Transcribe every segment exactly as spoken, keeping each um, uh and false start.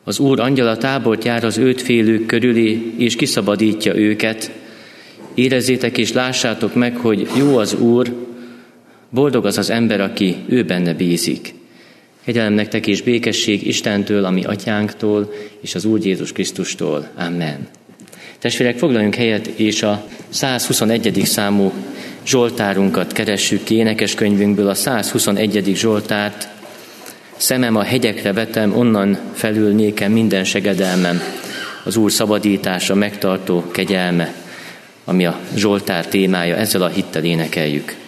Az Úr angyala tábort jár az őt félők körülé, és kiszabadítja őket. Érezzétek és lássátok meg, hogy jó az Úr, boldog az az ember, aki ő benne bízik. Kegyelem nektek és békesség Istentől, ami atyánktól, és az Úr Jézus Krisztustól. Amen. Testvérek, foglaljunk helyet, és a százhuszonegyedik számú zsoltárunkat keressük ki, énekeskönyvünkből a százhuszonegyedik zsoltárt. Szemem a hegyekre vetem, onnan felül nékem minden segedelmem, az Úr szabadítása, megtartó kegyelme, ami a zsoltár témája, ezzel a hittel énekeljük.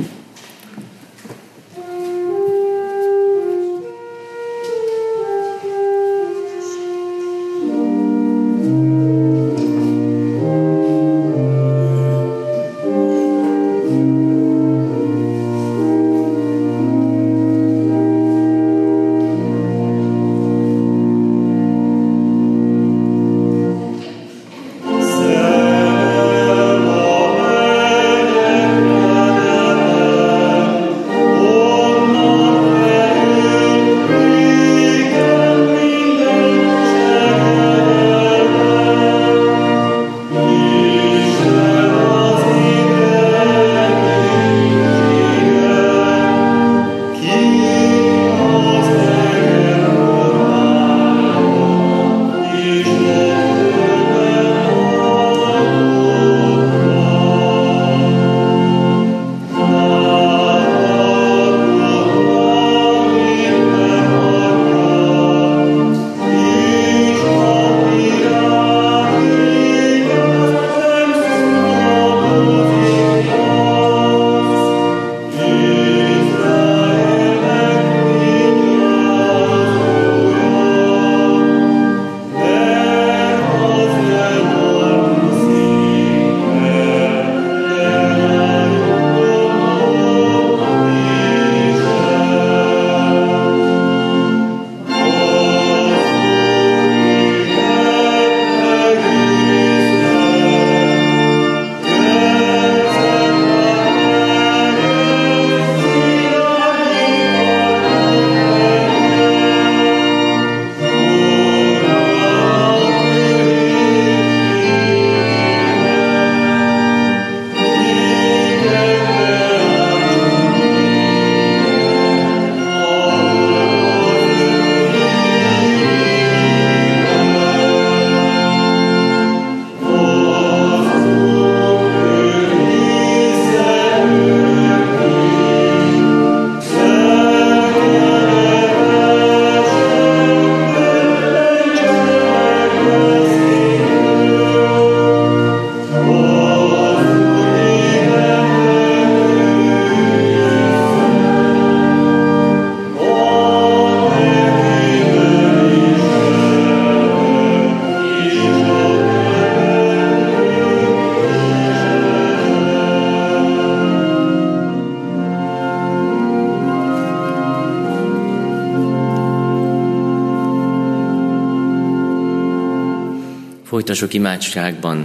Folytassuk imádságban.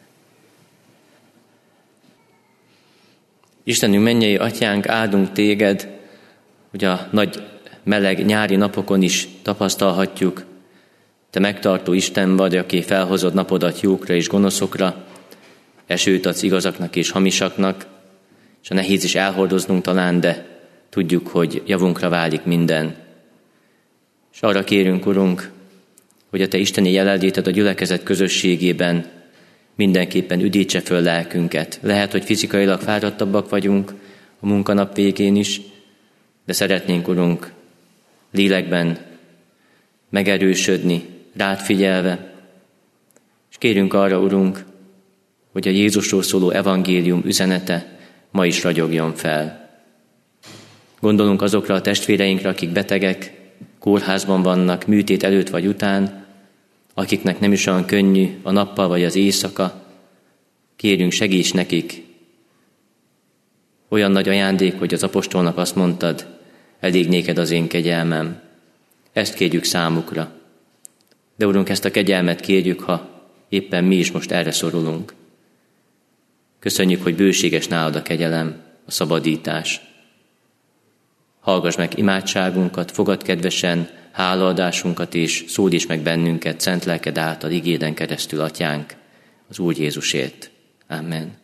Istenünk, mennyei atyánk, áldunk téged, hogy a nagy meleg nyári napokon is tapasztalhatjuk. Te megtartó Isten vagy, aki felhozod napodat jókra és gonoszokra, esőt adsz igazaknak és hamisaknak, és a nehéz is elhordoznunk talán, de tudjuk, hogy javunkra válik minden. És arra kérünk, Urunk, hogy a Te isteni jelenléted a gyülekezet közösségében mindenképpen üdítse föl lelkünket. Lehet, hogy fizikailag fáradtabbak vagyunk a munkanap végén is, de szeretnénk, Urunk, lélekben megerősödni, rád figyelve, és kérünk arra, Urunk, hogy a Jézusról szóló evangélium üzenete ma is ragyogjon fel. Gondolunk azokra a testvéreinkre, akik betegek, kórházban vannak, műtét előtt vagy után, akiknek nem is olyan könnyű a nappal vagy az éjszaka. Kérünk, segíts nekik. Olyan nagy ajándék, hogy az apostolnak azt mondtad, elég néked az én kegyelmem. Ezt kérjük számukra. De Urunk, ezt a kegyelmet kérjük, ha éppen mi is most erre szorulunk. Köszönjük, hogy bőséges nálad a kegyelem, a szabadítás. Hallgass meg imádságunkat, fogad kedvesen hálaadásunkat, és szólíts meg bennünket szent lelked által igéden keresztül, Atyánk, az Úr Jézusért. Amen.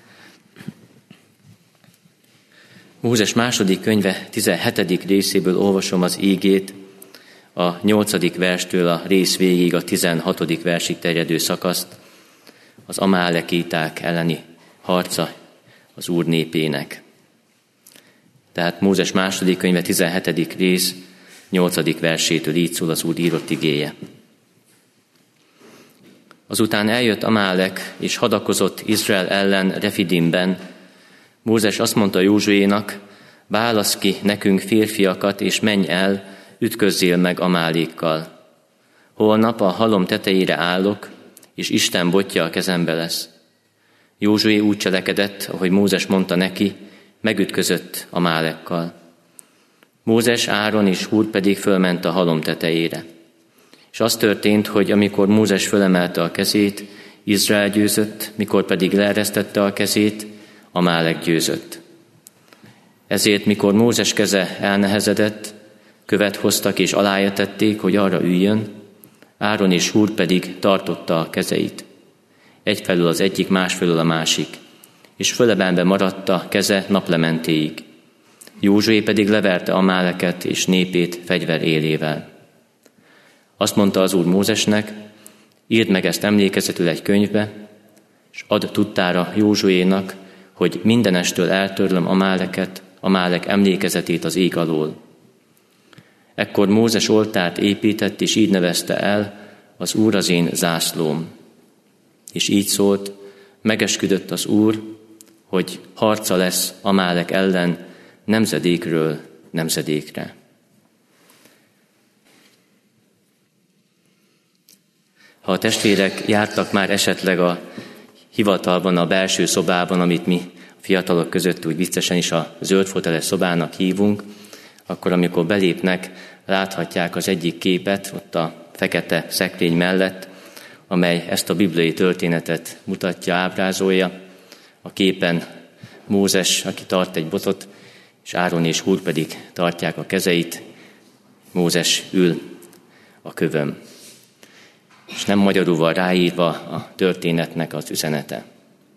Mózes második könyve tizenhetedik részéből olvasom az ígét, a nyolcadik verstől a rész végig, a tizenhatodik versig terjedő szakaszt, az amálekíták elleni harca az Úr népének. Tehát Mózes második könyve tizenhetedik rész, nyolcadik versétől így szól az Úr írott igéje. Azután eljött Amálek, és hadakozott Izrael ellen Refidimben. Mózes azt mondta Józsuénak, válasz ki nekünk férfiakat, és menj el, ütközzél meg Amálékkal. Holnap a halom tetejére állok, és Isten botja a kezembe lesz. Józsué úgy cselekedett, ahogy Mózes mondta neki, megütközött Amálekkal. Mózes, Áron és Húr pedig fölment a halom tetejére. És az történt, hogy amikor Mózes fölemelte a kezét, Izrael győzött, mikor pedig leeresztette a kezét, Amálek győzött. Ezért, mikor Mózes keze elnehezedett, követ hoztak és alája tették, hogy arra üljön, Áron és Húr pedig tartotta a kezeit. Egyfelől az egyik, másfelől a másik, és fölemelve maradt a keze naplementéig. Józsué pedig leverte Amáleket és népét fegyver élével. Azt mondta az Úr Mózesnek, írd meg ezt emlékezetül egy könyvbe, és add tudtára Józsuénak, hogy mindenestől eltörlöm Amáleket, Amálek emlékezetét az ég alól. Ekkor Mózes oltárt épített, és így nevezte el, az Úr az én zászlóm. És így szólt, megesküdött az Úr, hogy harca lesz Amálek ellen nemzedékről nemzedékre. Ha a testvérek jártak már esetleg a hivatalban, a belső szobában, amit mi fiatalok között úgy viccesen is a zöld foteles szobának hívunk, akkor amikor belépnek, láthatják az egyik képet ott a fekete szekrény mellett, amely ezt a bibliai történetet mutatja, ábrázolja. A képen Mózes, aki tart egy botot, és Áron és Húr pedig tartják a kezeit, Mózes ül a kövön. És nem magyarul van ráírva a történetnek az üzenete.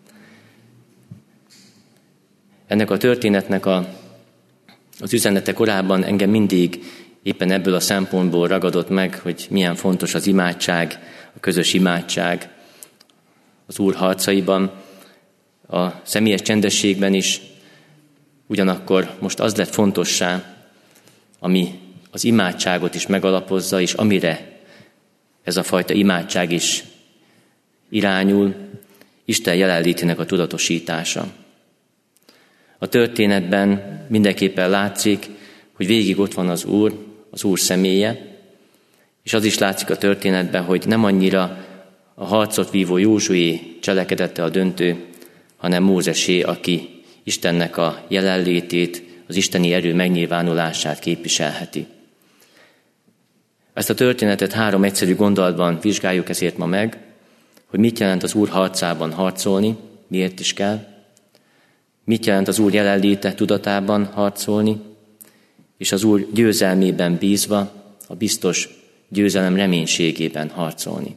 Ennek a történetnek a, az üzenete korábban engem mindig éppen ebből a szempontból ragadott meg, hogy milyen fontos az imádság, a közös imádság az Úr harcaiban, a személyes csendességben is. Ugyanakkor most az lett fontossá, ami az imádságot is megalapozza, és amire ez a fajta imádság is irányul, Isten jelenlétének a tudatosítása. A történetben mindenképpen látszik, hogy végig ott van az Úr, az Úr személye, és az is látszik a történetben, hogy nem annyira a harcot vívó Józsué cselekedette a döntő, hanem Mózesé, aki Istennek a jelenlétét, az isteni erő megnyilvánulását képviselheti. Ezt a történetet három egyszerű gondolatban vizsgáljuk ezért ma meg, hogy mit jelent az Úr harcában harcolni, miért is kell, mit jelent az Úr jelenléte tudatában harcolni, és az Úr győzelmében bízva, a biztos győzelem reménységében harcolni.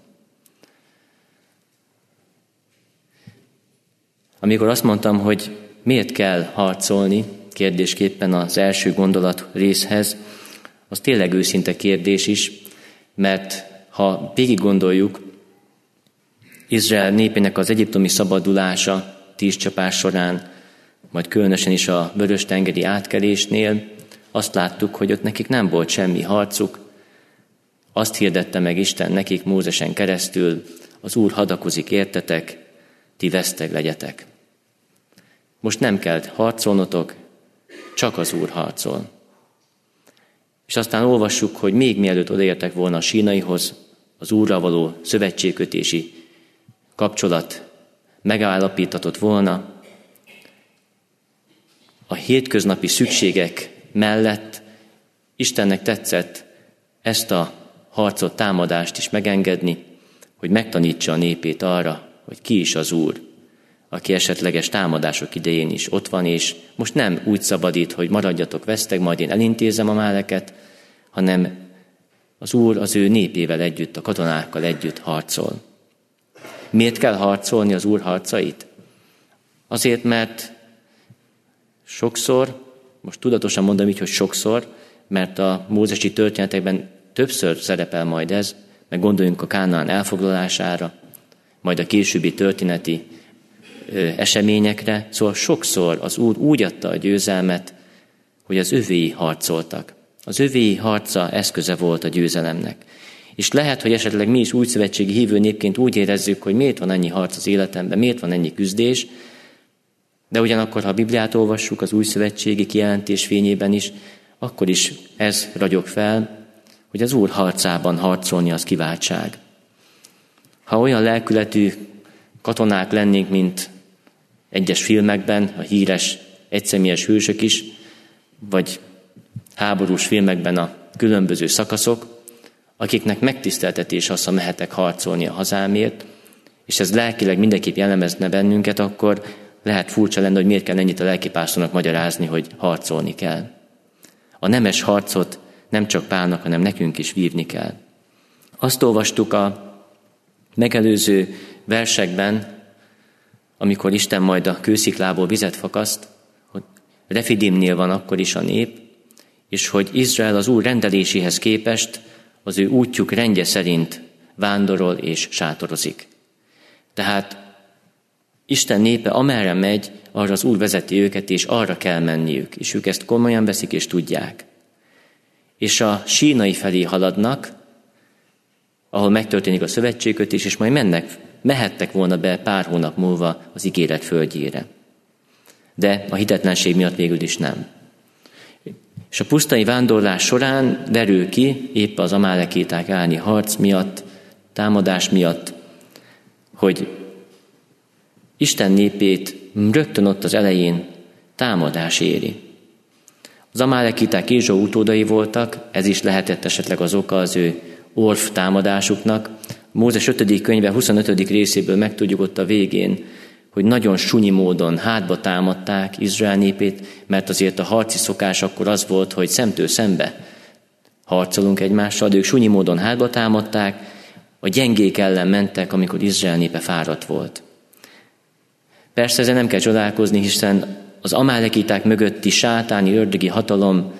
Amikor azt mondtam, hogy miért kell harcolni, kérdésképpen az első gondolat részhez, az tényleg őszinte kérdés is, mert ha végig gondoljuk, Izrael népének az egyiptomi szabadulása tíz csapás során, majd különösen is a Vörös-tengeri átkelésnél, azt láttuk, hogy ott nekik nem volt semmi harcuk. Azt hirdette meg Isten nekik Mózesen keresztül, az Úr hadakozik értetek, ti veszteg legyetek. Most nem kell harcolnotok, csak az Úr harcol. És aztán olvassuk, hogy még mielőtt odaértek volna a Sínaihoz, az Úrral való szövetségkötési kapcsolat megállapítatott volna, a hétköznapi szükségek mellett Istennek tetszett ezt a harcot, támadást is megengedni, hogy megtanítsa a népét arra, hogy ki is az Úr, aki esetleges támadások idején is ott van, és most nem úgy szabadít, hogy maradjatok veszteg, majd én elintézem Amáleket, hanem az Úr az ő népével együtt, a katonákkal együtt harcol. Miért kell harcolni az Úr harcait? Azért, mert sokszor, most tudatosan mondom így, hogy sokszor, mert a mózesi történetekben többször szerepel majd ez, meg gondoljunk a Kánaán elfoglalására, majd a későbbi történeti ö, eseményekre, szóval sokszor az Úr úgy adta a győzelmet, hogy az övéi harcoltak. Az övéi harca eszköze volt a győzelemnek. És lehet, hogy esetleg mi is újszövetségi hívő népként úgy érezzük, hogy miért van ennyi harc az életemben, miért van ennyi küzdés, de ugyanakkor, ha a Bibliát olvassuk az újszövetségi kijelentés fényében is, akkor is ez ragyog fel, hogy az Úr harcában harcolni az kiváltság. Ha olyan lelkületű katonák lennénk, mint egyes filmekben, a híres egyszemélyes hősök is, vagy háborús filmekben a különböző szakaszok, akiknek megtiszteltetés az, ha mehetek harcolni a hazámért, és ez lelkileg mindenképp jellemezne bennünket, akkor lehet furcsa lenne, hogy miért kell ennyit a lelkipásztornak magyarázni, hogy harcolni kell. A nemes harcot nem csak Pálnak, hanem nekünk is vívni kell. Azt olvastuk a megelőző versekben, amikor Isten majd a kősziklából vizet fakaszt, hogy Refidimnél van akkor is a nép, és hogy Izrael az Úr rendeléséhez képest az ő útjuk rendje szerint vándorol és sátorozik. Tehát Isten népe amerre megy, arra az Úr vezeti őket, és arra kell menniük, és ők ezt komolyan veszik és tudják. És a Sínai felé haladnak, ahol megtörténik a szövetségkötés, és majd mennek, mehettek volna be pár hónap múlva az ígéret földjére. De a hitetlenség miatt végül is nem. És a pusztai vándorlás során derül ki, épp az amálekíták elleni harc miatt, támadás miatt, hogy Isten népét rögtön ott az elején támadás éri. Az amálekíták Ézsau utódai voltak, ez is lehetett esetleg az oka az ő orf támadásuknak. Mózes ötödik könyve huszonötödik részéből megtudjuk ott a végén, hogy nagyon sunyi módon hátba támadták Izrael népét, mert azért a harci szokás akkor az volt, hogy szemtől szembe harcolunk egymással, de ők sunyi módon hátba támadták, a gyengék ellen mentek, amikor Izrael népe fáradt volt. Persze ezzel nem kell csodálkozni, hiszen az amálekíták mögötti sátáni ördögi hatalom,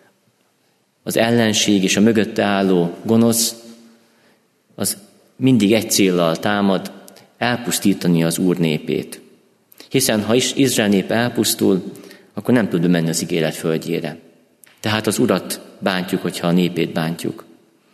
az ellenség és a mögötte álló gonosz, az mindig egy céllal támad, elpusztítani az Úr népét. Hiszen ha is Izrael nép elpusztul, akkor nem tud menni az ígéret földjére. Tehát az Urat bántjuk, hogyha a népét bántjuk.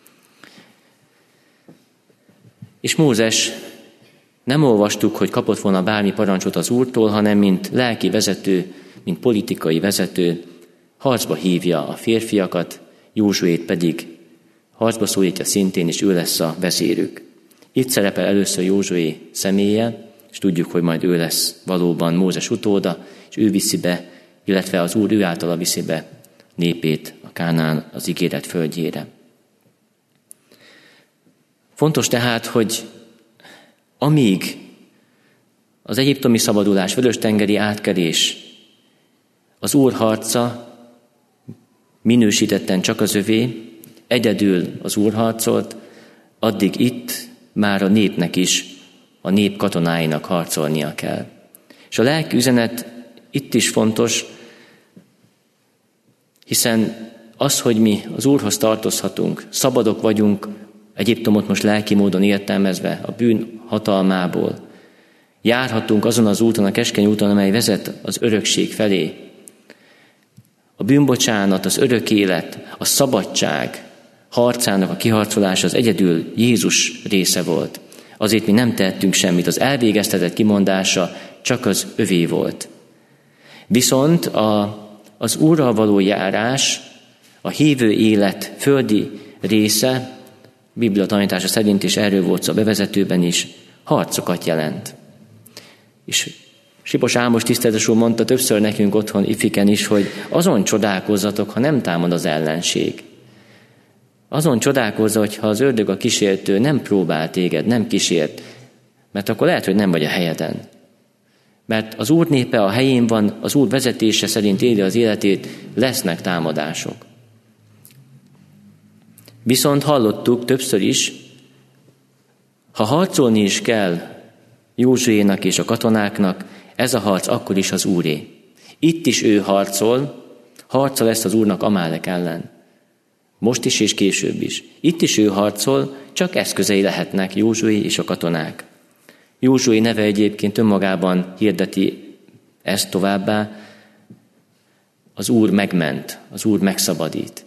És Mózes, nem olvastuk, hogy kapott volna bármi parancsot az Úrtól, hanem mint lelki vezető, mint politikai vezető, harcba hívja a férfiakat, Józsuét pedig harcba szólítja szintén, és ő lesz a vezérük. Itt szerepel először Józsué személye, és tudjuk, hogy majd ő lesz valóban Mózes utóda, és ő viszi be, illetve az Úr ő általa viszi be népét a Kánaán az ígéret földjére. Fontos tehát, hogy amíg az egyiptomi szabadulás, vörös-tengeri átkelés, az Úr harca minősítetten csak az övé, egyedül az Úr harcolt, addig itt már a népnek is, a nép katonáinak harcolnia kell. És a lelki üzenet itt is fontos, hiszen az, hogy mi az Úrhoz tartozhatunk, szabadok vagyunk, Egyiptomot most lelki módon értelmezve, a bűn hatalmából, járhatunk azon az úton, a keskeny úton, amely vezet az örökség felé. A bűnbocsánat, az örök élet, a szabadság harcának a kiharcolása az egyedül Jézus része volt. Azért mi nem tettünk semmit, az elvégeztetett kimondása csak az övé volt. Viszont a, az Úrral való járás, a hívő élet földi része, Biblia tanítása szerint is erről volt szó a bevezetőben is, harcokat jelent. És Sipos Ámos tiszteletes úr mondta többször nekünk otthon ifiken is, hogy azon csodálkozzatok, ha nem támad az ellenség. Azon csodálkozza, hogyha az ördög a kísértő nem próbál téged, nem kísért, mert akkor lehet, hogy nem vagy a helyeden. Mert az Úr népe a helyén van, az Úr vezetése szerint éli az életét, lesznek támadások. Viszont hallottuk többször is, ha harcolni is kell Józsuénak és a katonáknak, ez a harc akkor is az Úré. Itt is ő harcol, harca lesz az Úrnak Amálek ellen. Most is és később is. Itt is ő harcol, csak eszközei lehetnek Józsué és a katonák. Józsué neve egyébként önmagában hirdeti ezt továbbá, az Úr megment, az Úr megszabadít.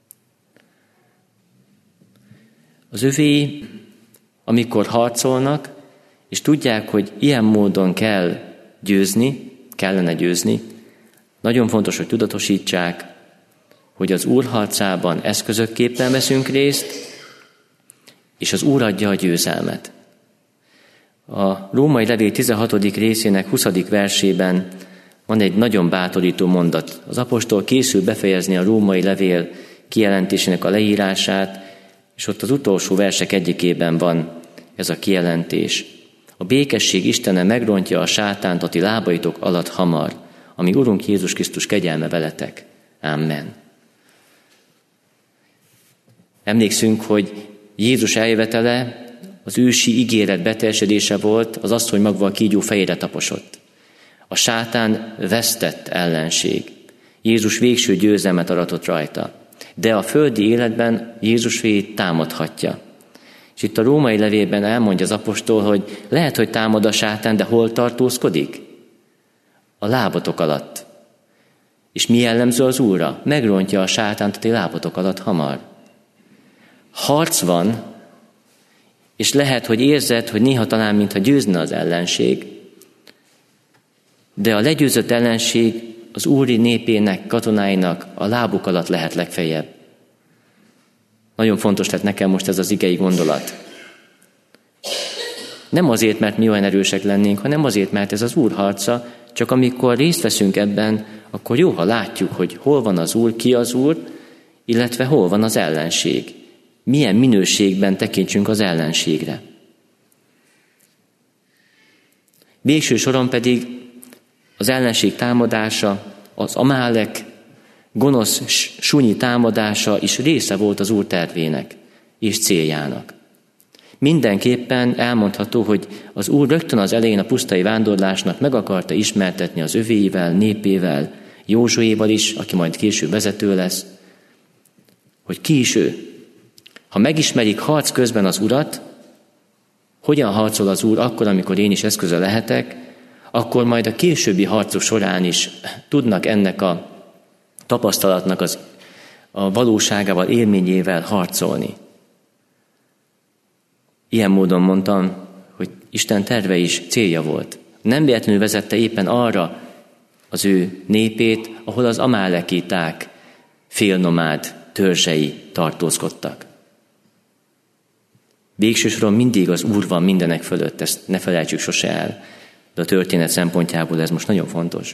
Az övéi, amikor harcolnak, és tudják, hogy ilyen módon kell győzni, kellene győzni, nagyon fontos, hogy tudatosítsák, hogy az Úr harcában eszközökképpen veszünk részt, és az Úr adja a győzelmet. A Római levél tizenhatodik részének huszadik versében van egy nagyon bátorító mondat. Az apostol készül befejezni a római levél kijelentésének a leírását, és ott az utolsó versek egyikében van ez a kijelentés. A békesség Istene megrontja a sátánt a ti lábaitok alatt hamar, ami Urunk Jézus Krisztus kegyelme veletek. Amen. Emlékszünk, hogy Jézus eljövetele az ősi ígéret beteljesedése volt, az az, hogy magva a kígyó fejére taposott. A sátán vesztett ellenség. Jézus végső győzelmet aratott rajta. De a földi életben Jézus fejét támadhatja. És itt a római levélben elmondja az apostol, hogy lehet, hogy támad a sátán, de hol tartózkodik? A lábatok alatt. És mi jellemző az Úrra? Megrontja a sátánt a ti lábatok alatt hamar. Harc van, és lehet, hogy érzed, hogy néha talán mintha győzne az ellenség, de a legyőzött ellenség az Úri népének, katonáinak a lábuk alatt lehet legfeljebb. Nagyon fontos lett nekem most ez az igei gondolat. Nem azért, mert mi olyan erősek lennénk, hanem azért, mert ez az Úr harca, csak amikor részt veszünk ebben, akkor jó, ha látjuk, hogy hol van az Úr, ki az Úr, illetve hol van az ellenség. Milyen minőségben tekintsünk az ellenségre. Végső soron pedig az ellenség támadása, az Amálek gonosz sunyi támadása is része volt az Úr tervének és céljának. Mindenképpen elmondható, hogy az Úr rögtön az elején a pusztai vándorlásnak meg akarta ismertetni az övéivel, népével, Józsuéval is, aki majd később vezető lesz, hogy ki is ő. Ha megismerik harc közben az Urat, hogyan harcol az Úr akkor, amikor én is eszköze lehetek, akkor majd a későbbi harcok során is tudnak ennek a tapasztalatnak az, a valóságával, élményével harcolni. Ilyen módon mondtam, hogy Isten terve is célja volt. Nem véletlenül vezette éppen arra az ő népét, ahol az amálekiták félnomád törzsei tartózkodtak. Végső soron mindig az Úr van mindenek fölött, ezt ne felejtsük sose el. De a történet szempontjából ez most nagyon fontos.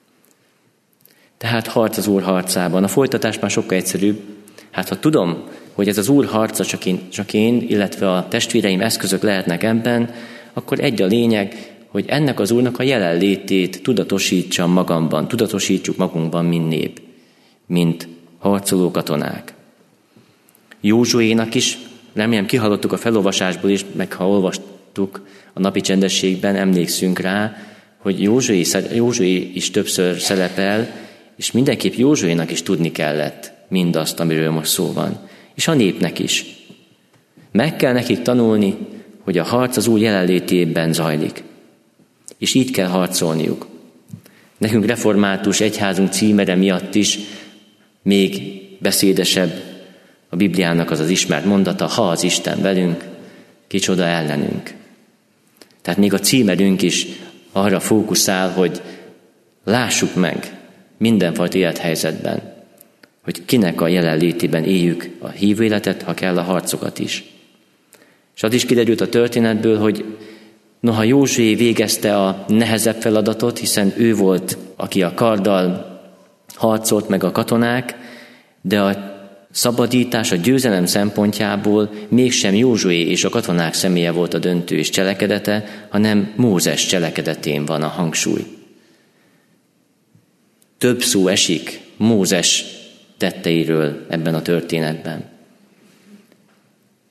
Tehát harc az Úr harcában. A folytatás már sokkal egyszerűbb. Hát ha tudom, hogy ez az Úr harca csak én, csak én, illetve a testvéreim eszközök lehetnek ebben, akkor egy a lényeg, hogy ennek az Úrnak a jelenlétét tudatosítsam magamban, tudatosítsuk magunkban, mint nép, mint harcoló katonák. Józsuénak is, remélem kihallottuk a felolvasásból is, meg ha olvastuk a napi csendességben, emlékszünk rá, hogy Józsué, Józsué is többször szerepel, és mindenképp Józsuénak is tudni kellett mindazt, amiről most szó van. És a népnek is. Meg kell nekik tanulni, hogy a harc az Úr jelenlétében zajlik. És így kell harcolniuk. Nekünk református egyházunk címere miatt is még beszédesebb a Bibliának az az ismert mondata, ha az Isten velünk, kicsoda ellenünk. Tehát még a címerünk is arra fókuszál, hogy lássuk meg mindenfajta élethelyzetben, hogy kinek a jelenlétében éljük a hívő életet, ha kell a harcokat is. És az is kiderült a történetből, hogy noha Józsué végezte a nehezebb feladatot, hiszen ő volt, aki a karddal harcolt meg a katonák, de a szabadítás, a győzelem szempontjából mégsem Józsué és a katonák személye volt a döntő és cselekedete, hanem Mózes cselekedetén van a hangsúly. Több szó esik Mózes tetteiről ebben a történetben.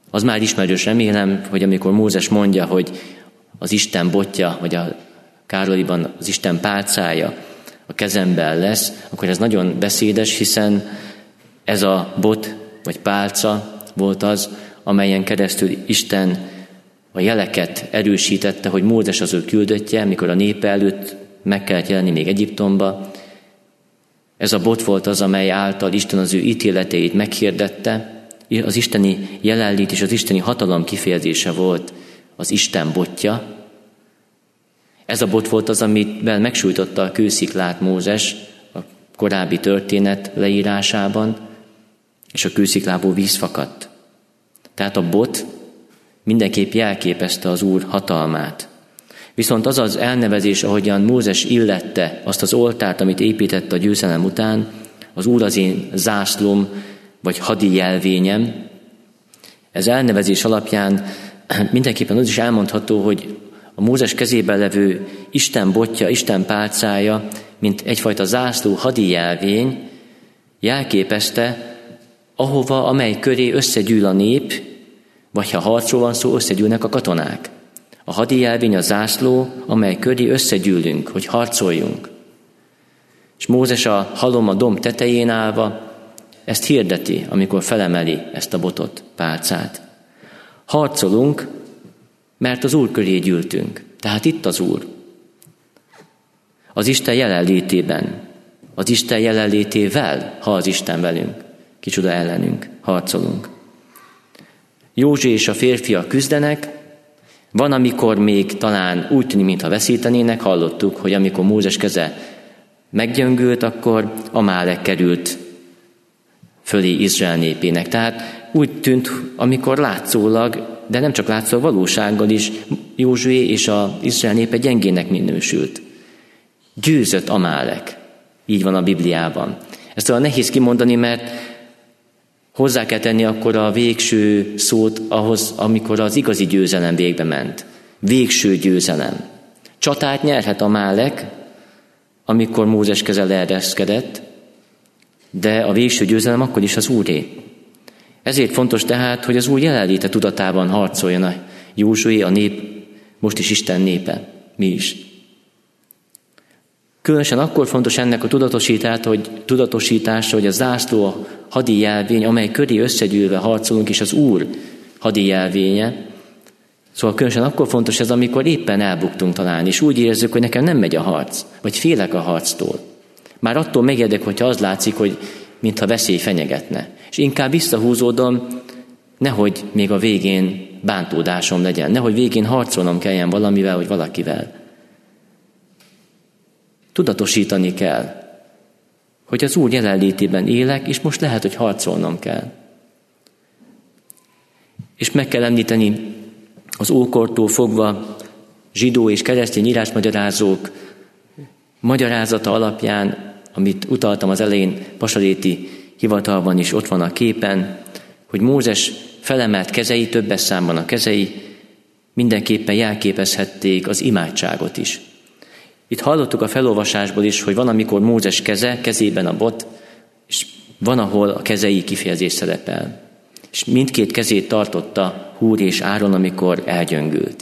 Az már ismerős, remélem, hogy amikor Mózes mondja, hogy az Isten botja, vagy a Károliban az Isten pálcája a kezemben lesz, akkor ez nagyon beszédes, hiszen ez a bot, vagy pálca volt az, amelyen keresztül Isten a jeleket erősítette, hogy Mózes az ő küldöttje, mikor a népe előtt meg kellett jelenni még Egyiptomba. Ez a bot volt az, amely által Isten az ő ítéleteit meghirdette. Az isteni jelenlét és az isteni hatalom kifejezése volt az Isten botja. Ez a bot volt az, amivel megsújtotta a kősziklát Mózes a korábbi történet leírásában, és a kősziklából víz fakadt. Tehát a bot mindenképp jelképezte az Úr hatalmát. Viszont az az elnevezés, ahogyan Mózes illette azt az oltárt, amit épített a győzelem után, az Úr az én zászlóm, vagy hadi jelvényem, ez elnevezés alapján mindenképpen az is elmondható, hogy a Mózes kezében levő Isten botja, Isten pálcája, mint egyfajta zászló hadi jelvény, jelképezte, ahova, amely köré összegyűl a nép, vagy ha harcról van szó, összegyűlnek a katonák. A hadi jelvény a zászló, amely köré összegyűlünk, hogy harcoljunk. És Mózes a halom a domb tetején állva ezt hirdeti, amikor felemeli ezt a botot, pálcát. Harcolunk, mert az Úr köré gyűltünk. Tehát itt az Úr. Az Isten jelenlétében, az Isten jelenlétével, ha az Isten velünk, kicsoda ellenünk, harcolunk. Józsi és a férfiak küzdenek, van, amikor még talán úgy tűnik, mintha veszítenének, hallottuk, hogy amikor Mózes keze meggyöngült, akkor Amálek került fölé Izrael népének. Tehát úgy tűnt, amikor látszólag, de nem csak látszólag, valósággal is Józsué és az Izrael népe gyengének minősült. Győzött Amálek. Így van a Bibliában. Ezt olyan nehéz kimondani, mert hozzá kell tenni akkor a végső szót ahhoz, amikor az igazi győzelem végbe ment. Végső győzelem. Csatát nyerhet Amálek, amikor Mózes keze leereszkedett, de a végső győzelem akkor is az Úré. Ezért fontos tehát, hogy az Úr jelenléte tudatában harcoljon a Józsué, a nép, most is Isten népe, mi is. Különösen akkor fontos ennek a tudatosítása, hogy, tudatosítása, hogy a zászló a hadi jelvény, amely köré összegyűlve harcolunk, és az Úr hadi jelvénye. Szóval különösen akkor fontos ez, amikor éppen elbuktunk talán, és úgy érezzük, hogy nekem nem megy a harc, vagy félek a harctól. Már attól megijedek, hogyha az látszik, hogy mintha veszély fenyegetne. És inkább visszahúzódom, nehogy még a végén bántódásom legyen, nehogy végén harcolnom kelljen valamivel, vagy valakivel. Tudatosítani kell, hogy az Úr jelenlétében élek, és most lehet, hogy harcolnom kell. És meg kell említeni az ókortól fogva zsidó és keresztény írásmagyarázók magyarázata alapján, amit utaltam az elején, Pasaréti hivatalban is ott van a képen, hogy Mózes felemelt kezei, többes számban a kezei, mindenképpen jelképezhették az imádságot is. Itt hallottuk a felolvasásból is, hogy van, amikor Mózes keze, kezében a bot, és van, ahol a kezei kifejezés szerepel. És mindkét kezét tartotta Húr és Áron, amikor elgyöngült.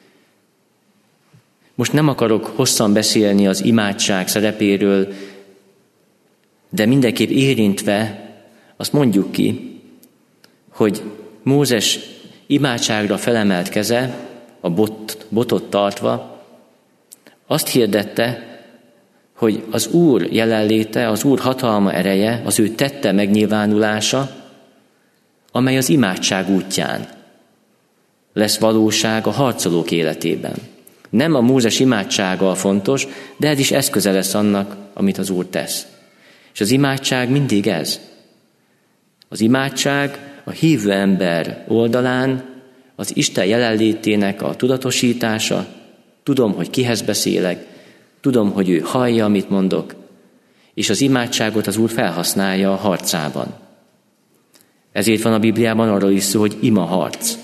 Most nem akarok hosszan beszélni az imádság szerepéről, de mindenképp érintve azt mondjuk ki, hogy Mózes imádságra felemelt keze, a bot, botot tartva, azt hirdette, hogy az Úr jelenléte, az Úr hatalma ereje, az ő tette megnyilvánulása, amely az imádság útján lesz valóság a harcolók életében. Nem a Mózes imádsága a fontos, de ez is eszköze lesz annak, amit az Úr tesz. És az imádság mindig ez. Az imádság a hívő ember oldalán az Isten jelenlétének a tudatosítása, tudom, hogy kihez beszélek, tudom, hogy ő hallja, amit mondok, és az imádságot az Úr felhasználja a harcában. Ezért van a Bibliában arról is szó, hogy ima harc.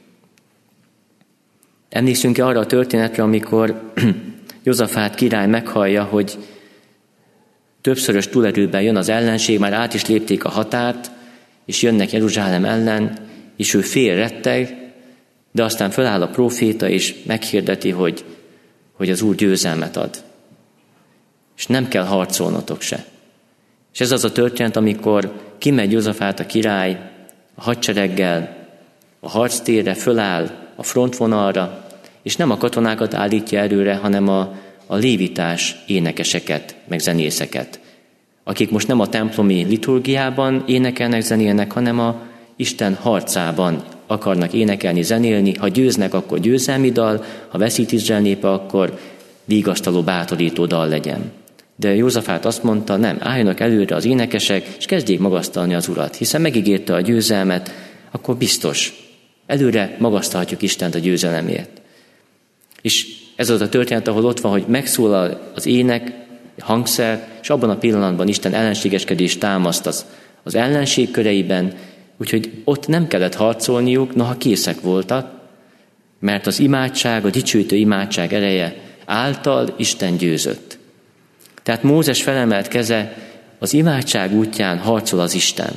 Emlékszünk-e arra a történetre, amikor Józafát király meghallja, hogy többszörös túlerőben jön az ellenség, már át is lépték a határt, és jönnek Jeruzsálem ellen, és ő fél retteg, de aztán föláll a próféta, és meghirdeti, hogy, hogy az Úr győzelmet ad. És nem kell harcolnotok se. És ez az a történet, amikor kimegy Józsafát a király a hadsereggel, a harctérre, föláll a frontvonalra, és nem a katonákat állítja előre, hanem a, a lévitás énekeseket, meg zenészeket, akik most nem a templomi liturgiában énekelnek, zenélnek, hanem a Isten harcában akarnak énekelni, zenélni. Ha győznek, akkor győzelmi dal, ha veszít Izrael népe, akkor vigasztaló, bátorító dal legyen. De Józsafát azt mondta, nem, álljanak előre az énekesek, és kezdjék magasztalni az Urat, hiszen megígérte a győzelmet, akkor biztos, előre magasztalhatjuk Istent a győzelemért. És ez az a történet, ahol ott van, hogy megszólal az ének, hangszer, és abban a pillanatban Isten ellenségeskedést támaszt az, az ellenség köreiben, úgyhogy ott nem kellett harcolniuk, noha készek voltak, mert az imádság, a dicsőítő imádság ereje által Isten győzött. Tehát Mózes felemelt keze az imádság útján harcol az Isten.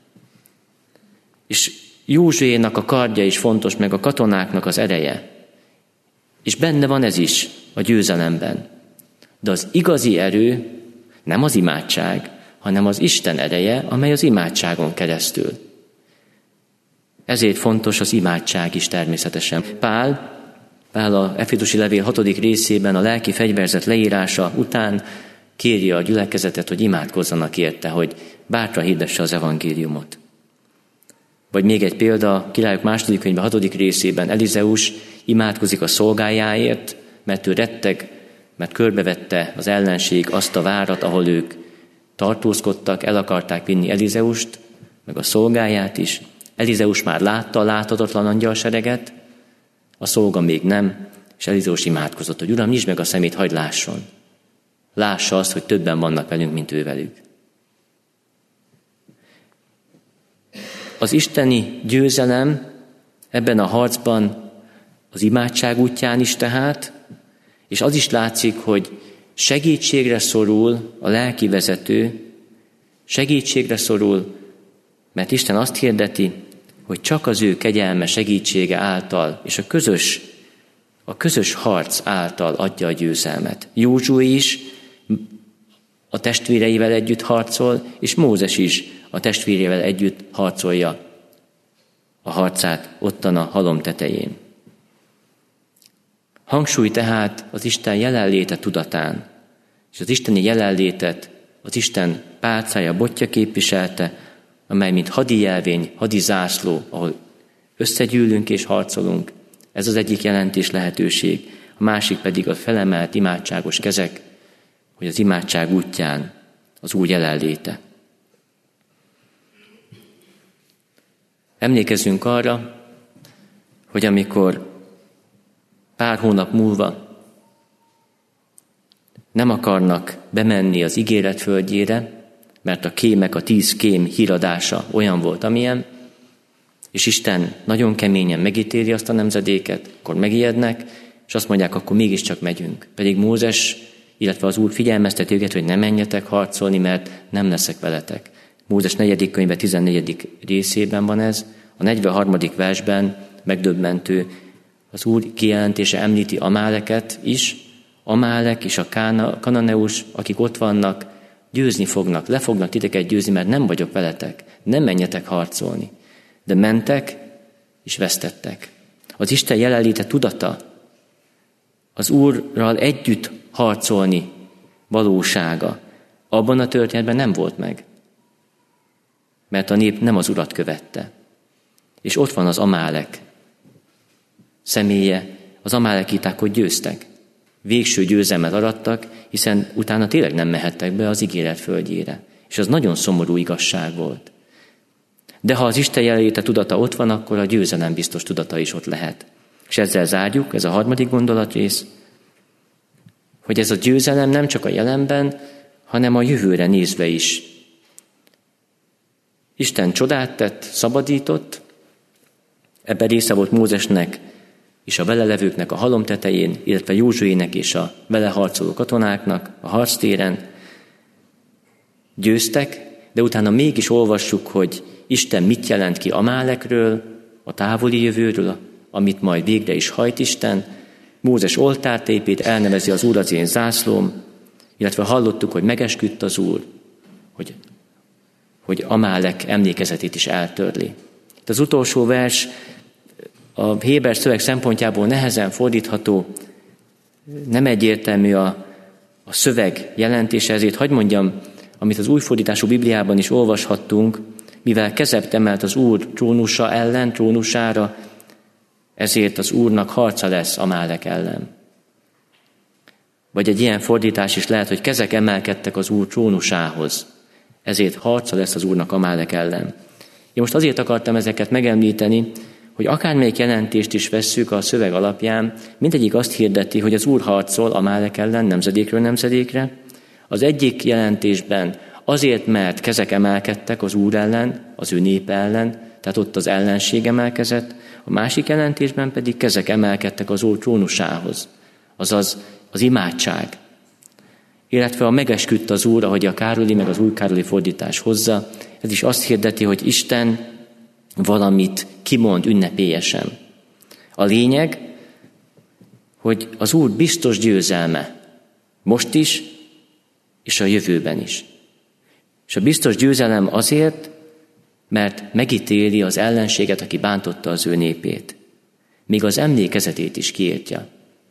És Józsuénak a kardja is fontos, meg a katonáknak az ereje. És benne van ez is a győzelemben. De az igazi erő nem az imádság, hanem az Isten ereje, amely az imádságon keresztül. Ezért fontos az imádság is természetesen. Pál, Pál a Efézusi levél hatodik részében a lelki fegyverzet leírása után kéri a gyülekezetet, hogy imádkozzanak érte, hogy bátran hirdesse az evangéliumot. Vagy még egy példa, Királyok második könyve hatodik részében Elizeus imádkozik a szolgájáért, mert ő retteg, mert körbevette az ellenség azt a várat, ahol ők tartózkodtak, el akarták vinni Elizeust, meg a szolgáját is. Elizeus már látta a láthatatlan angyalsereget, a szolga még nem, és Elizeus imádkozott, hogy Uram, nyisd meg a szemét, hagyd lásson. Lássa azt, hogy többen vannak velünk, mint ő velük. Az isteni győzelem ebben a harcban az imádság útján is tehát, és az is látszik, hogy segítségre szorul a lelki vezető, segítségre szorul, mert Isten azt hirdeti, hogy csak az ő kegyelme segítsége által, és a közös, a közös harc által adja a győzelmet. Józsué is a testvéreivel együtt harcol, és Mózes is a testvérével együtt harcolja a harcát ottan a halom tetején. Hangsúly tehát az Isten jelenléte tudatán, és az isteni jelenlétet az Isten pálcája, botja képviselte, amely mint hadi jelvény, hadi zászló, ahol összegyűlünk és harcolunk. Ez az egyik jelentés lehetőség. A másik pedig a felemelt imádságos kezek, hogy az imádság útján az Úr jelenléte. Emlékezzünk arra, hogy amikor pár hónap múlva nem akarnak bemenni az ígéret földjére, mert a kémek, a tíz kém híradása olyan volt, amilyen, és Isten nagyon keményen megítéli azt a nemzedéket, akkor megijednek, és azt mondják, akkor mégiscsak megyünk. Pedig Mózes, illetve az Úr figyelmezteti őket, hogy ne menjetek harcolni, mert nem leszek veletek. Mózes negyedik könyve tizennegyedik részében van ez, a negyvenharmadik versben megdöbbentő, az Úr kijelentése említi Amáleket is, Amálek és a Kána, Kananeus, akik ott vannak, győzni fognak, le fognak titeket győzni, mert nem vagyok veletek, nem menjetek harcolni. De mentek, és vesztettek. Az Isten jelenléte tudata, az Úrral együtt harcolni valósága, abban a történetben nem volt meg. Mert a nép nem az Urat követte. És ott van az Amálek személye, az amálekiták, hogy győztek. Végső győzelmet arattak, hiszen utána tényleg nem mehettek be az ígéret földjére. És az nagyon szomorú igazság volt. De ha az Isten jelenléte tudata ott van, akkor a győzelem biztos tudata is ott lehet. És ezzel zárjuk, ez a harmadik gondolatrész, hogy ez a győzelem nem csak a jelenben, hanem a jövőre nézve is. Isten csodát tett, szabadított, ebben része volt Mózesnek és a vele levőknek a halom tetején, illetve Józsuének és a vele harcoló katonáknak a harctéren. Győztek, de utána mégis olvassuk, hogy Isten mit jelent ki Amálekről, a távoli jövőről, amit majd végre is hajt Isten. Mózes oltárt épít, elnevezi az Úr az én zászlóm, illetve hallottuk, hogy megesküdt az Úr, hogy, hogy Amálek emlékezetét is eltörli. Itt az utolsó vers a héber szöveg szempontjából nehezen fordítható, nem egyértelmű a, a szöveg jelentése, ezért hadd mondjam, amit az újfordítású Bibliában is olvashattunk, mivel kezet emelt az Úr trónusa ellen, trónusára, ezért az Úrnak harca lesz Amálek ellen. Vagy egy ilyen fordítás is lehet, hogy kezek emelkedtek az Úr trónusához, ezért harca lesz az Úrnak Amálek ellen. Én most azért akartam ezeket megemlíteni, hogy akármelyik jelentést is vesszük a szöveg alapján, mindegyik azt hirdeti, hogy az Úr harcol Amálek ellen nemzedékről nemzedékre. Az egyik jelentésben azért, mert kezek emelkedtek az Úr ellen, az ő népe ellen, tehát ott az ellenség emelkezett, a másik jelentésben pedig kezek emelkedtek az Úr trónusához, azaz az imádság. Illetve a megesküdt az Úr, ahogy a Károli meg az új Károli fordítás hozza, ez is azt hirdeti, hogy Isten valamit kimond ünnepélyesen. A lényeg, hogy az Úr biztos győzelme, most is, és a jövőben is. És a biztos győzelem azért, mert megítéli az ellenséget, aki bántotta az ő népét. Még az emlékezetét is kiírtja.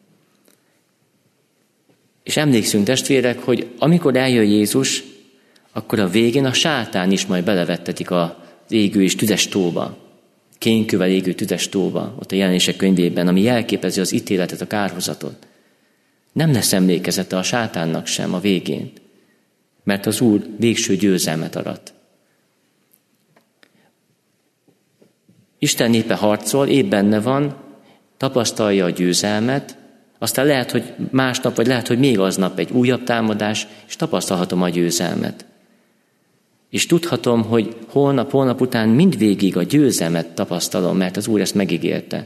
És emlékszünk, testvérek, hogy amikor eljön Jézus, akkor a végén a sátán is majd belevettetik az égő és tüzes tóba. Kénkővel égő tüzes tóba, ott a Jelenések könyvében, ami jelképezi az ítéletet, a kárhozatot. Nem lesz emlékezete a sátánnak sem a végén, mert az Úr végső győzelmet arat. Isten népe harcol, épp benne van, tapasztalja a győzelmet, aztán lehet, hogy másnap, vagy lehet, hogy még aznap egy újabb támadás, és tapasztalhatom a győzelmet. És tudhatom, hogy holnap, holnap után mindvégig a győzelmet tapasztalom, mert az Úr ezt megígérte.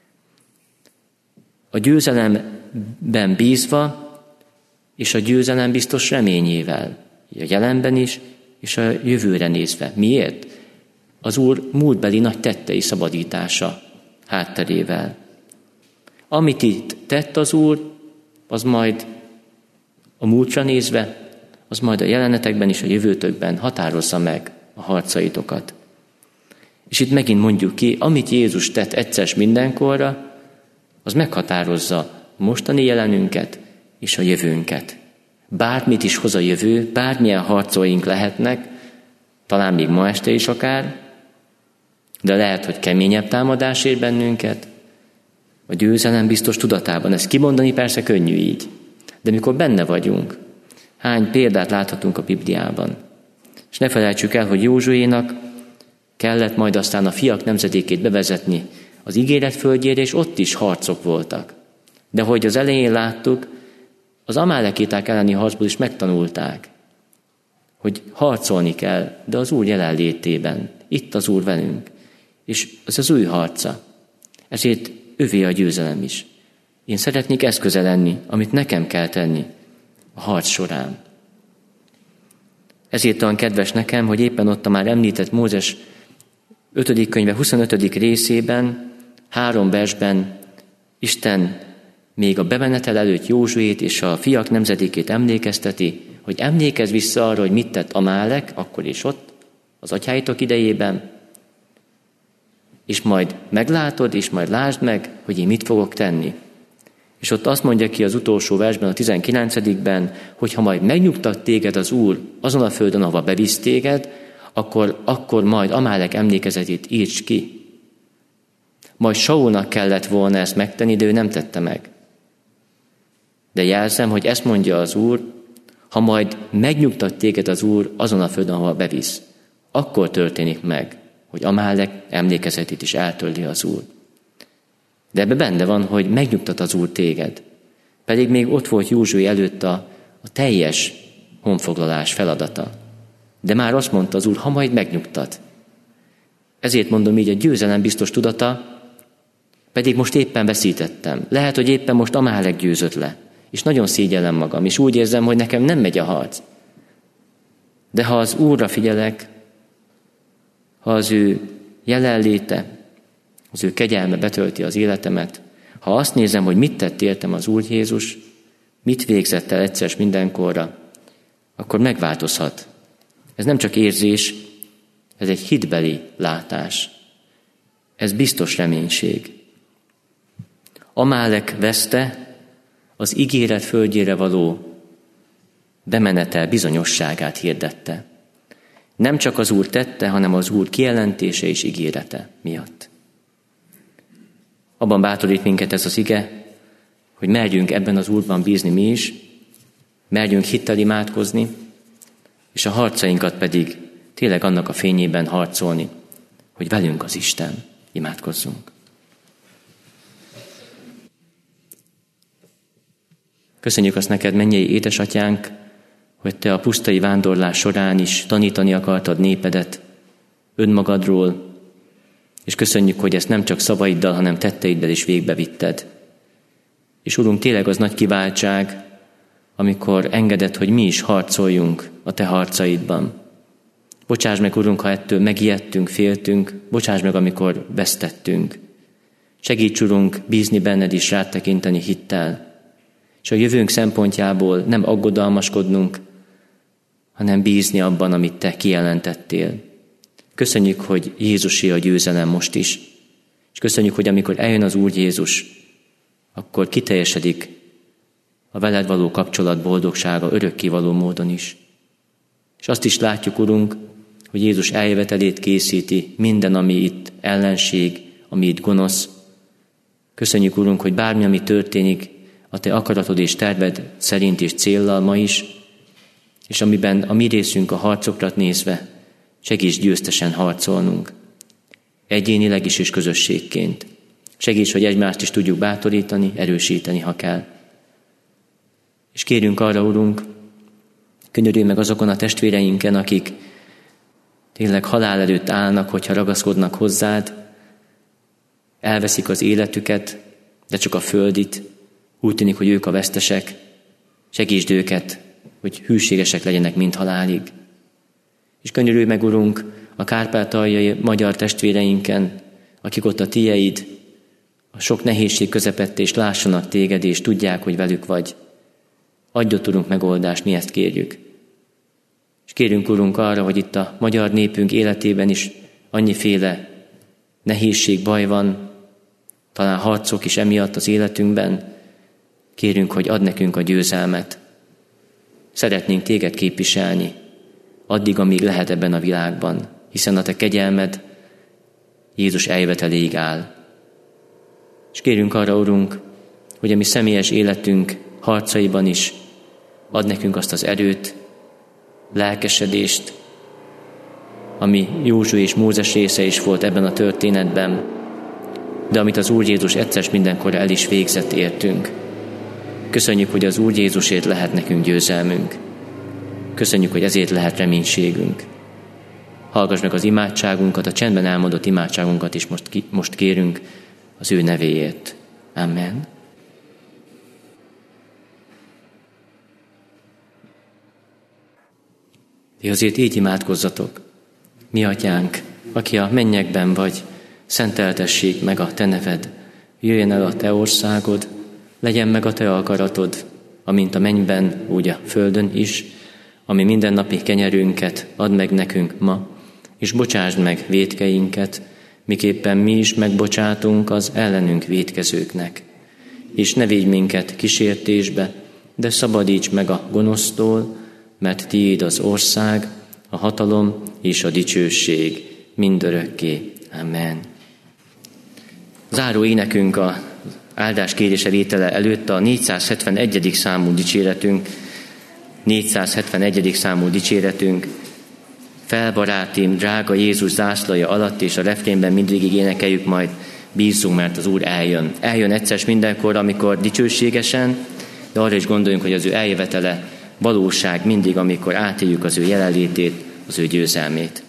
A győzelemben bízva, és a győzelem biztos reményével, a jelenben is, és a jövőre nézve. Miért? Az Úr múltbeli nagy tettei szabadítása hátterével. Amit itt tett az Úr, az majd a múltra nézve, az majd a jelenetekben és a jövőtökben határozza meg a harcaitokat. És itt megint mondjuk ki, amit Jézus tett egyszer mindenkorra, az meghatározza a mostani jelenünket és a jövőnket. Bármit is hoz a jövő, bármilyen harcaink lehetnek, talán még ma este is akár, de lehet, hogy keményebb támadás ér bennünket, a győzelem biztos tudatában. Ezt kimondani persze könnyű így, de mikor benne vagyunk, hány példát láthatunk a Bibliában. És ne felejtsük el, hogy Józsuénak kellett majd aztán a fiak nemzedékét bevezetni az ígéret földjére, és ott is harcok voltak. De hogy az elején láttuk, az amálekéták elleni harcból is megtanulták, hogy harcolni kell, de az Úr jelenlétében. Itt az Úr velünk. És ez az ő harca. Ezért övé a győzelem is. Én szeretnék eszköze lenni, amit nekem kell tenni a harc során. Ezért olyan kedves nekem, hogy éppen ott a már említett Mózes ötödik könyve huszonötödik részében, három versben Isten még a bemenetel előtt Józsuét és a fiak nemzedékét emlékezteti, hogy emlékezz vissza arra, hogy mit tett Amálek, akkor is ott, az atyáitok idejében, és majd meglátod, és majd lásd meg, hogy én mit fogok tenni. És ott azt mondja ki az utolsó versben, a tizenkilencedikben, hogy ha majd megnyugtat téged az Úr azon a földön, ahova bevisz téged, akkor, akkor majd Amálek emlékezetét írts ki. Majd Saulnak kellett volna ezt megtenni, de ő nem tette meg. De jelzem, hogy ezt mondja az Úr, ha majd megnyugtat téged az Úr azon a földön, ahova bevisz, akkor történik meg, hogy Amálek emlékezetét is eltörli az Úr. De ebbe benne van, hogy megnyugtat az Úr téged. Pedig még ott volt Józsué előtt a, a teljes honfoglalás feladata. De már azt mondta az Úr, ha majd megnyugtat. Ezért mondom így, a győzelem biztos tudata, pedig most éppen veszítettem. Lehet, hogy éppen most Amálek győzött le. És nagyon szégyellem magam, és úgy érzem, hogy nekem nem megy a harc. De ha az Úrra figyelek, ha az ő jelenléte az ő kegyelme betölti az életemet, ha azt nézem, hogy mit tett értem az Úr Jézus, mit végzett el egyszer mindenkorra, akkor megváltozhat. Ez nem csak érzés, ez egy hitbeli látás. Ez biztos reménység. Amálek veszte az ígéret földjére való bemenetel bizonyosságát hirdette. Nem csak az Úr tette, hanem az Úr kijelentése és ígérete miatt. Abban bátorít minket ez az ige, hogy merjünk ebben az Úrban bízni mi is, merjünk hittel imádkozni, és a harcainkat pedig tényleg annak a fényében harcolni, hogy velünk az Isten. Imádkozzunk. Köszönjük azt neked, mennyei édesatyánk, hogy te a pusztai vándorlás során is tanítani akartad népedet önmagadról, és köszönjük, hogy ezt nem csak szavaiddal, hanem tetteiddel is végbevitted. És Urunk, tényleg az nagy kiváltság, amikor engeded, hogy mi is harcoljunk a te harcaidban. Bocsáss meg, Urunk, ha ettől megijedtünk, féltünk, bocsáss meg, amikor vesztettünk. Segíts, Urunk, bízni benned is, rád tekinteni hittel, és a jövőnk szempontjából nem aggodalmaskodnunk, hanem bízni abban, amit te kijelentettél. Köszönjük, hogy Jézusé a győzelem most is, és köszönjük, hogy amikor eljön az Úr Jézus, akkor kiteljesedik a veled való kapcsolat boldogsága örökkévaló módon is. És azt is látjuk, Urunk, hogy Jézus eljövetelét készíti minden, ami itt ellenség, ami itt gonosz. Köszönjük, Urunk, hogy bármi, ami történik, a te akaratod és terved szerint és céllal ma is, és amiben a mi részünk a harcokra nézve, segíts győztesen harcolnunk. Egyénileg is és közösségként. Segíts, hogy egymást is tudjuk bátorítani, erősíteni, ha kell. És kérünk arra, Urunk, könyörülj meg azokon a testvéreinken, akik tényleg halál előtt állnak, hogyha ragaszkodnak hozzád, elveszik az életüket, de csak a földit, úgy tűnik, hogy ők a vesztesek. Segítsd őket, hogy hűségesek legyenek, mint halálig. És könyörülj meg, Urunk, a kárpátaljai magyar testvéreinken, akik ott a tieid, a sok nehézség közepette, és lássanak téged, és tudják, hogy velük vagy. Adj ott, Urunk, megoldást, mi ezt kérjük. És kérünk, Urunk, arra, hogy itt a magyar népünk életében is annyiféle nehézség, baj van, talán harcok is emiatt az életünkben. Kérünk, hogy add nekünk a győzelmet. Szeretnénk téged képviselni, addig, amíg lehet ebben a világban, hiszen a te kegyelmed Jézus eljöveteléig áll. És kérünk arra, Urunk, hogy a mi személyes életünk harcaiban is add nekünk azt az erőt, lelkesedést, ami Józsué és Mózes része is volt ebben a történetben, de amit az Úr Jézus egyszer mindenkorra el is végzett értünk. Köszönjük, hogy az Úr Jézusért lehet nekünk győzelmünk. Köszönjük, hogy ezért lehet reménységünk. Hallgass meg az imádságunkat, a csendben elmondott imádságunkat is most, ki, most kérünk az ő nevéért. Amen. Ti azért így imádkozzatok. Mi atyánk, aki a mennyekben vagy, szenteltessék meg a te neved. Jöjjön el a te országod, legyen meg a te akaratod, amint a mennyben, úgy a földön is, ami mindennapi kenyerünket add meg nekünk ma, és bocsásd meg vétkeinket, miképpen mi is megbocsátunk az ellenünk vétkezőknek. És ne védj minket kísértésbe, de szabadíts meg a gonosztól, mert tiéd az ország, a hatalom és a dicsőség mindörökké. Amen. Záró énekünk a áldás kérése vétele előtt a négyszázhetvenegyedik számú dicséretünk, négyszázhetvenegyedik számú dicséretünk, fel, barátim, drága Jézus zászlaja alatt, és a refrénben mindvégig énekeljük, majd bízzunk, mert az Úr eljön. Eljön egyszer mindenkor, amikor dicsőségesen, de arra is gondoljunk, hogy az ő eljövetele valóság mindig, amikor átéljük az ő jelenlétét, az ő győzelmét.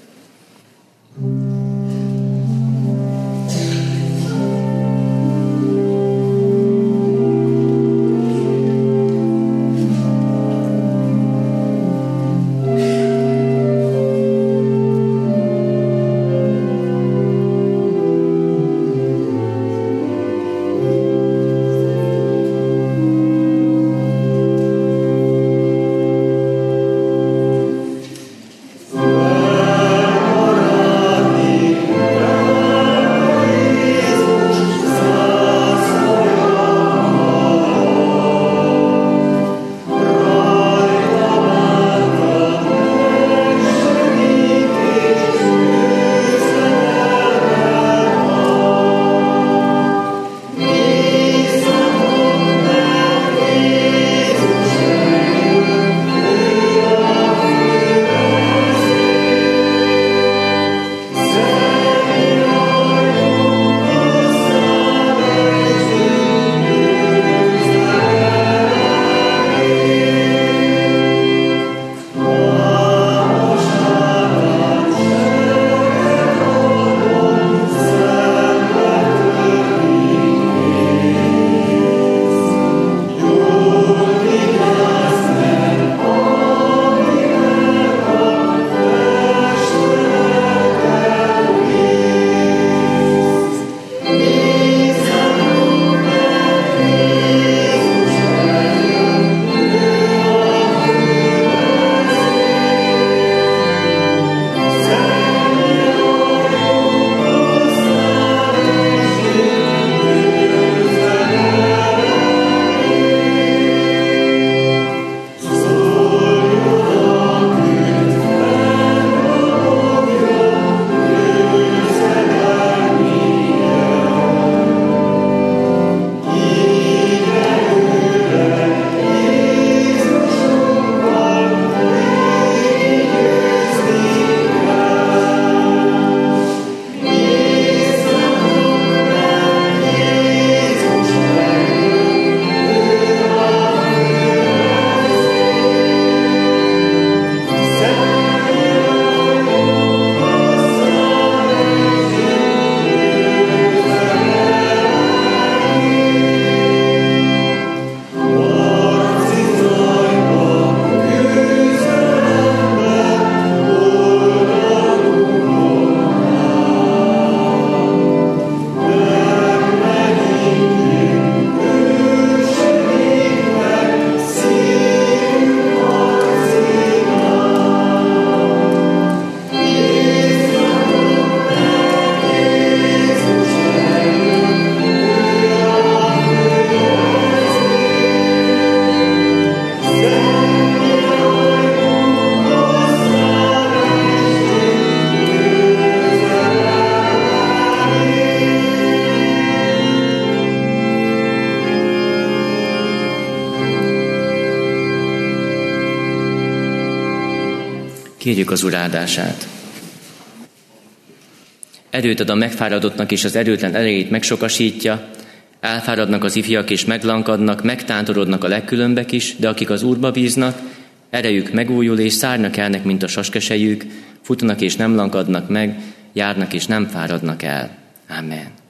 Kérjük az Úr áldását. Erőt ad a megfáradottnak, és az erőtlen erejét megsokasítja. Elfáradnak az ifjak, és meglankadnak, megtántorodnak a legkülönbek is, de akik az Úrba bíznak, erejük megújul, és szárnak elnek, mint a saskesejük, futnak és nem lankadnak meg, járnak és nem fáradnak el. Amen.